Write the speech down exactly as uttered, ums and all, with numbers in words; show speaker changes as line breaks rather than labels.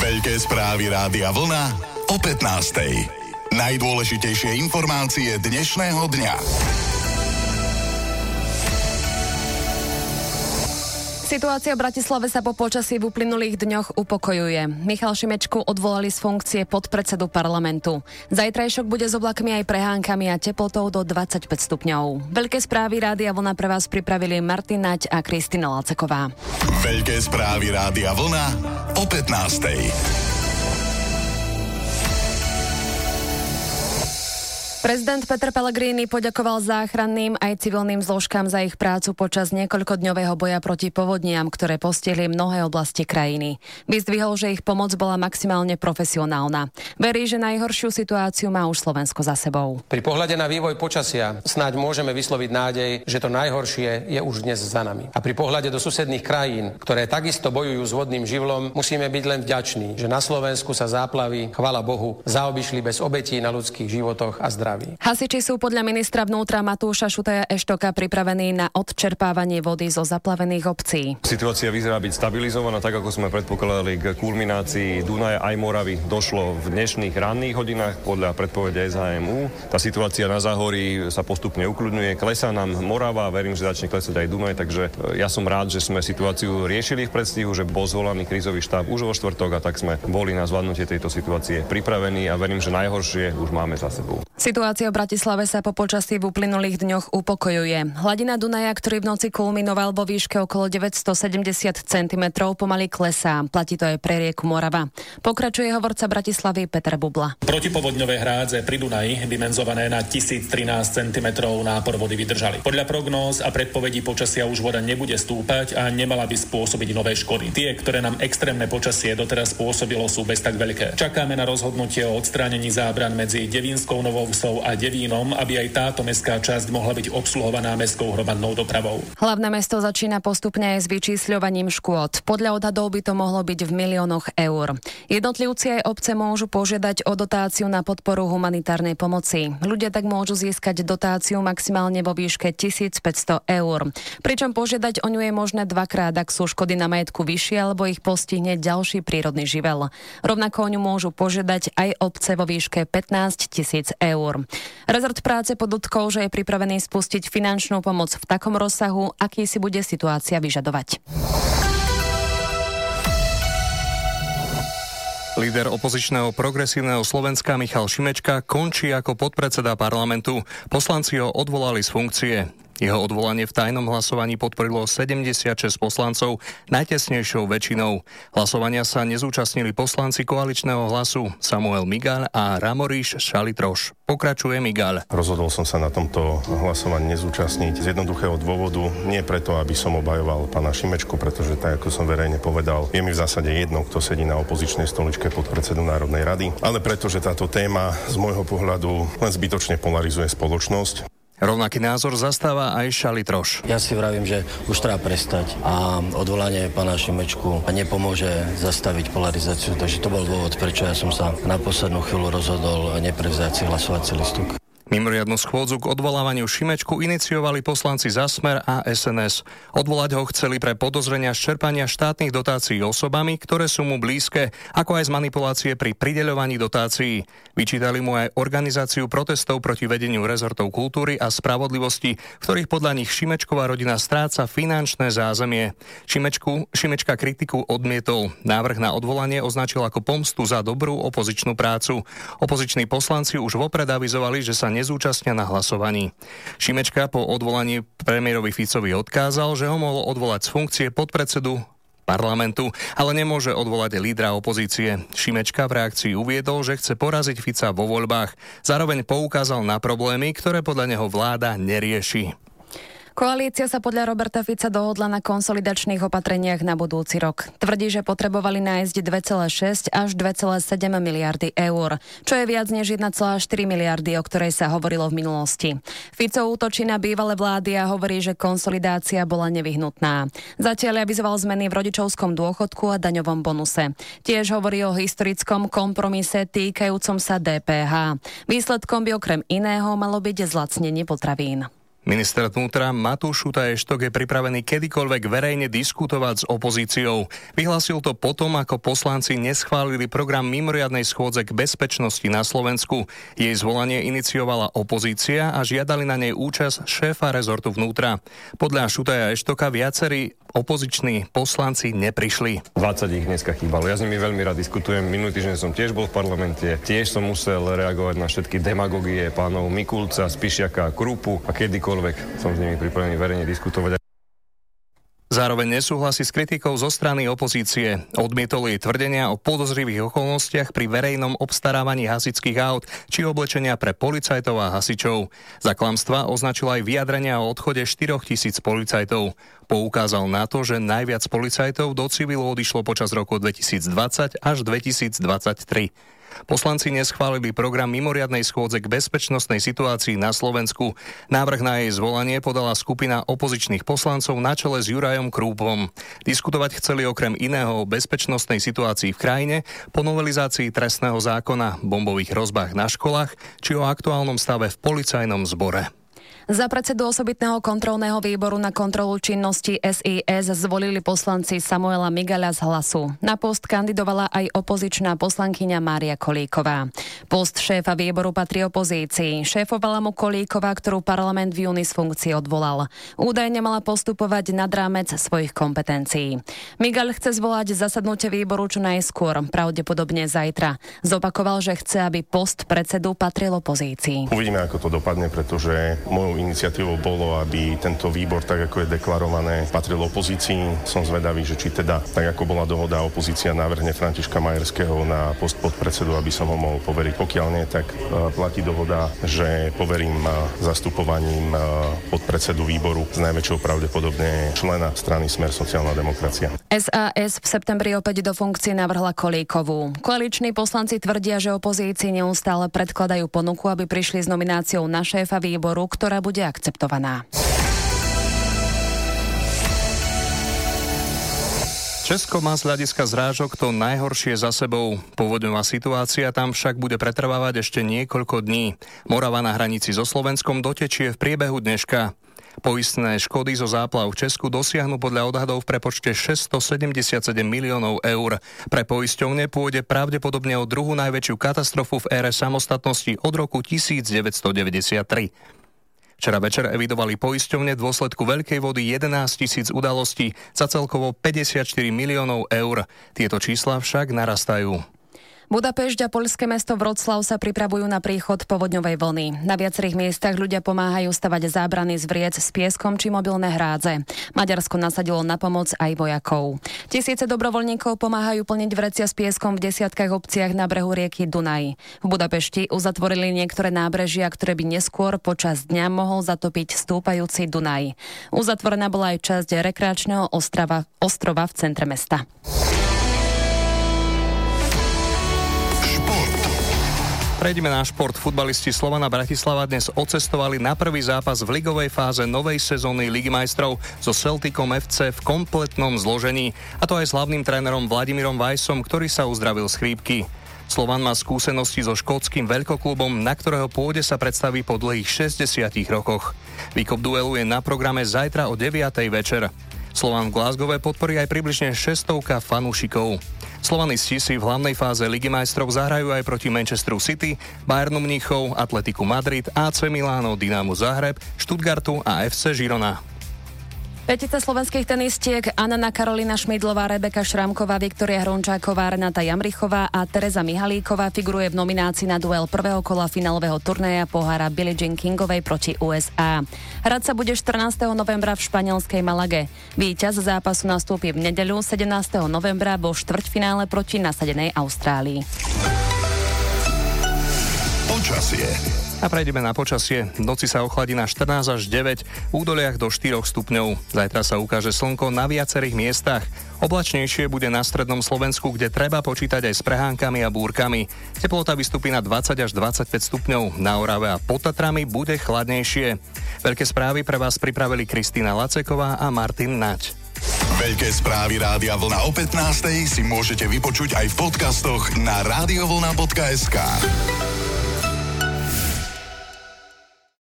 Veľké správy Rádia Vlna o pätnástej. Najdôležitejšie informácie dnešného dňa.
Situácia v Bratislave sa po počasí v uplynulých dňoch upokojuje. Michal Šimečku odvolali z funkcie podpredsedu parlamentu. Zajtrajšok bude s oblakmi aj prehánkami a teplotou do dvadsaťpäť stupňov. Veľké správy Rádia Vlna pre vás pripravili Martin Naď a Kristina Láceková.
Veľké správy Rádia Vlna o pätnástej.
Prezident Peter Pellegrini poďakoval záchranným aj civilným zložkám za ich prácu počas niekoľkodňového boja proti povodniam, ktoré postihli mnohé oblasti krajiny. Vyzdvihol, že ich pomoc bola maximálne profesionálna. Verí, že najhoršiu situáciu má už Slovensko za sebou.
Pri pohľade na vývoj počasia snáď môžeme vysloviť nádej, že to najhoršie je už dnes za nami. A pri pohľade do susedných krajín, ktoré takisto bojujú s vodným živlom, musíme byť len vďační, že na Slovensku sa záplavy, chvála Bohu, zaobišli bez obetí na ľudských životoch a zdraví.
Hasiči sú podľa ministra vnútra Matúša Šutaja Eštoka pripravení na odčerpávanie vody zo zaplavených obcí.
Situácia vyzerá byť stabilizovaná, tak ako sme predpokladali. K kulminácii Dunaja aj Moravy došlo v dnešných ranných hodinách podľa predpovede es há em ú. Tá situácia na Záhorí sa postupne ukľudňuje, klesá nám Morava, verím, že začne klesať aj Dunaj, takže ja som rád, že sme situáciu riešili v predstihu, že bol zvolaný krízový štáb už vo štvrtok a tak sme boli na zvládnutie tejto situácie pripravení a verím, že najhoršie už máme za sebou.
Situácia v Bratislave sa po počasí v uplynulých dňoch upokojuje. Hladina Dunaja, ktorý v noci kulminoval vo výške okolo deväťstosedemdesiat centimetrov, pomaly klesá. Platí to aj pre rieku Morava. Pokračuje hovorca Bratislavy Peter Bubla.
Protipovodňové hrádze pri Dunaji, dimenzované na tisíctrinásť centimetrov, nápor vody vydržali. Podľa prognóz a predpovedí počasia už voda nebude stúpať a nemala by spôsobiť nové škody. Tie, ktoré nám extrémne počasie doteraz spôsobilo, sú bez tak veľké. Čakáme na rozhodnutie o odstránení zábran medzi Devínskou Novou Vsou a Devínom, aby aj táto mestská časť mohla byť obsluhovaná mestskou hromadnou dopravou.
Hlavné mesto začína postupne aj s vyčísľovaním škôd. Podľa odhadov by to mohlo byť v miliónoch eur. Jednotlivci aj obce môžu požiadať o dotáciu na podporu humanitárnej pomoci. Ľudia tak môžu získať dotáciu maximálne vo výške tisícpäťsto eur. Pričom požiadať o ňu je možné dvakrát, ak sú škody na majetku vyššie alebo ich postihne ďalší prírodný živel. Rovnako o ňu môžu požiadať aj obce vo výške pätnásť tisíc eur. Rezort práce podotkol, že je pripravený spustiť finančnú pomoc v takom rozsahu, aký si bude situácia vyžadovať.
Líder opozičného progresívneho Slovenska Michal Šimečka končí ako podpredseda parlamentu. Poslanci ho odvolali z funkcie. Jeho odvolanie v tajnom hlasovaní podporilo sedemdesiatšesť poslancov najtesnejšou väčšinou. Hlasovania sa nezúčastnili poslanci koaličného Hlasu Samuel Migaľ a Ramoríš Šalitroš. Pokračuje Migaľ.
Rozhodol som sa na tomto hlasovaní nezúčastniť z jednoduchého dôvodu. Nie preto, aby som obhajoval pána Šimečku, pretože tak, ako som verejne povedal, je mi v zásade jedno, kto sedí na opozičnej stoličke podpredsedu Národnej rady, ale preto, že táto téma z môjho pohľadu len zbytočne polarizuje spoločnosť.
Rovnaký názor zastáva aj Šalitroš.
Ja si vravím, že už treba prestať a odvolanie pána Šimečku nepomôže zastaviť polarizáciu, takže to bol dôvod, prečo ja som sa na poslednú chvíľu rozhodol neprevziať si hlasovací listok.
Mimoriadnu schôdzu k odvolávaniu Šimečku iniciovali poslanci za Smer a es en es. Odvolať ho chceli pre podozrenia z čerpania štátnych dotácií osobami, ktoré sú mu blízke, ako aj z manipulácie pri prideľovaní dotácií. Vyčítali mu aj organizáciu protestov proti vedeniu rezortov kultúry a spravodlivosti, v ktorých podľa nich Šimečková rodina stráca finančné zázemie. Šimečku, Šimečka kritiku odmietol. Návrh na odvolanie označil ako pomstu za dobrú opozičnú prácu. Opoziční poslanci už vopred avizovali, že sa nezúčastnia na hlasovaní. Šimečka po odvolaní premiérovi Ficovi odkázal, že ho mohol odvolať z funkcie podpredsedu parlamentu, ale nemôže odvolať lídra opozície. Šimečka v reakcii uviedol, že chce poraziť Fica vo voľbách. Zároveň poukázal na problémy, ktoré podľa neho vláda nerieši.
Koalícia sa podľa Roberta Fica dohodla na konsolidačných opatreniach na budúci rok. Tvrdí, že potrebovali nájsť dva celé šesť až dva celé sedem miliardy eur, čo je viac než jeden celé štyri miliardy, o ktorej sa hovorilo v minulosti. Fico útočí na bývalé vlády a hovorí, že konsolidácia bola nevyhnutná. Zatiaľ avizoval zmeny v rodičovskom dôchodku a daňovom bonuse. Tiež hovorí o historickom kompromise týkajúcom sa dé pé há. Výsledkom by okrem iného malo byť zlacnenie potravín.
Minister vnútra Matúš Šutaj Eštok je pripravený kedykoľvek verejne diskutovať s opozíciou. Vyhlásil to potom, ako poslanci neschválili program mimoriadnej schôdze k bezpečnosti na Slovensku. Jej zvolanie iniciovala opozícia a žiadali na nej účasť šéfa rezortu vnútra. Podľa Šutaja Eštoka viacerí opoziční poslanci neprišli.
dvadsať ich dneska chýbalo. Ja s nimi veľmi rád diskutujem. Minulý týždeň som tiež bol v parlamente. Tiež som musel reagovať na všetky demagogie pánov Mikulca, Spišiaka, Krupu a kedykoľvek som s nimi pripravený verejne diskutovať.
Zároveň nesúhlasí s kritikou zo strany opozície. Odmietol jej tvrdenia o podozrivých okolnostiach pri verejnom obstarávaní hasičských aut či oblečenia pre policajtov a hasičov. Za klamstvá označil aj vyjadrenia o odchode štyroch tisíc policajtov. Poukázal na to, že najviac policajtov do civilu odišlo počas roku dvetisícdvadsať až dvetisícdvadsaťtri. Poslanci neschválili program mimoriadnej schôdze k bezpečnostnej situácii na Slovensku. Návrh na jej zvolanie podala skupina opozičných poslancov na čele s Jurajom Krúpom. Diskutovať chceli okrem iného o bezpečnostnej situácii v krajine, po novelizácii trestného zákona, bombových hrozbách na školách či o aktuálnom stave v policajnom zbore.
Za predsedu osobitného kontrolného výboru na kontrolu činnosti es í es zvolili poslanci Samuela Migaľa z Hlasu. Na post kandidovala aj opozičná poslankyňa Mária Kolíková. Post šéfa výboru patrí opozícii. Šéfovala mu Kolíková, ktorú parlament v júni z funkcie odvolal. Údajne mala postupovať nad rámec svojich kompetencií. Migaľ chce zvolať zasadnutie výboru čo najskôr, pravdepodobne zajtra. Zopakoval, že chce, aby post predsedu patril opozícii.
Uvidíme, ako to dopadne, pretože mojou iniciatívou bolo, aby tento výbor, tak ako je deklarované, patril opozícii. Som zvedavý, že či teda, tak ako bola dohoda, opozícia navrhne Františka Majerského na post podpredsedu, aby som ho mohol poveriť. Pokiaľ nie, tak uh, platí dohoda, že poverím uh, zastupovaním uh, podpredsedu výboru s najväčšou pravdepodobne člena strany Smer sociálna demokracia.
es a es v septembri opäť do funkcie navrhla Kolíkovú. Koaliční poslanci tvrdia, že opozícii neustále predkladajú ponuku, aby prišli s nomináciou na šéfa výboru, ktorá bude akceptovaná.
Česko má z hľadiska zrážok to najhoršie za sebou. Povodňová situácia tam však bude pretrvávať ešte niekoľko dní. Morava na hranici so Slovenskom dotečie v priebehu dneška. Poistné škody zo záplav v Česku dosiahnu podľa odhadov v prepočte šesťstosedemdesiatsedem miliónov eur. Pre poisťovne pôjde pravdepodobne o druhú najväčšiu katastrofu v ére samostatnosti od roku devätnásťstodeväťdesiattri. Včera večer evidovali poisťovne v dôsledku veľkej vody jedenásť tisíc udalostí za celkovo päťdesiatštyri miliónov eur. Tieto čísla však narastajú.
Budapešť a poľské mesto Vroclav sa pripravujú na príchod povodňovej vlny. Na viacerých miestach ľudia pomáhajú stavať zábrany z vriec s pieskom či mobilné hrádze. Maďarsko nasadilo na pomoc aj vojakov. Tisíce dobrovoľníkov pomáhajú plniť vrecia s pieskom v desiatkách obciach na brehu rieky Dunaj. V Budapešti uzatvorili niektoré nábrežia, ktoré by neskôr počas dňa mohol zatopiť stúpajúci Dunaj. Uzatvorená bola aj časť rekreačného ostrova, ostrova v centre mesta.
Prejdeme na šport. Futbalisti Slovana Bratislava dnes odcestovali na prvý zápas v ligovej fáze novej sezóny Ligy majstrov so Celticom ef cé v kompletnom zložení. A to aj s hlavným trénerom Vladimírom Vajsom, ktorý sa uzdravil z chrípky. Slovan má skúsenosti so škótskym veľkoklubom, na ktorého pôde sa predstaví po dlhých šesťdesiatich rokoch. Výkop duelu je na programe zajtra o deviatej večer. Slovan v Glasgowe podporí aj približne šestovka fanúšikov. Slovanisti si v hlavnej fáze Ligy majstrov zahrajú aj proti Manchesteru City, Bayernu Mníchov, Atletiku Madrid, á cé Milano, Dynamo Záhreb, Stuttgartu a ef cé Girona.
Petica slovenských tenistiek Anna Karolina Šmídlová, Rebeka Šramková, Viktória Hrončáková, Renata Jamrichová a Tereza Mihalíková figuruje v nominácii na duel prvého kola finálového turnaja pohára Billie Jean Kingovej proti ú es á. Hrať sa bude štrnásteho novembra v španielskej Malage. Víťaz zápasu nastúpi v nedeľu sedemnásteho novembra vo štvrťfinále proti nasadenej Austrálii.
Počasie.
A prejdeme na počasie. V noci sa ochladí na štrnásť až deväť, v údoliach do štyroch stupňov. Zajtra sa ukáže slnko na viacerých miestach. Oblačnejšie bude na strednom Slovensku, kde treba počítať aj s prehánkami a búrkami. Teplota vystupí na dvadsať až dvadsaťpäť stupňov. Na Orave a pod Tatrami bude chladnejšie. Veľké správy pre vás pripravili Kristína Laceková a Martin Naď.
Veľké správy Rádia Vlna o pätnástej si môžete vypočuť aj v podcastoch na radiovlna bodka es ká.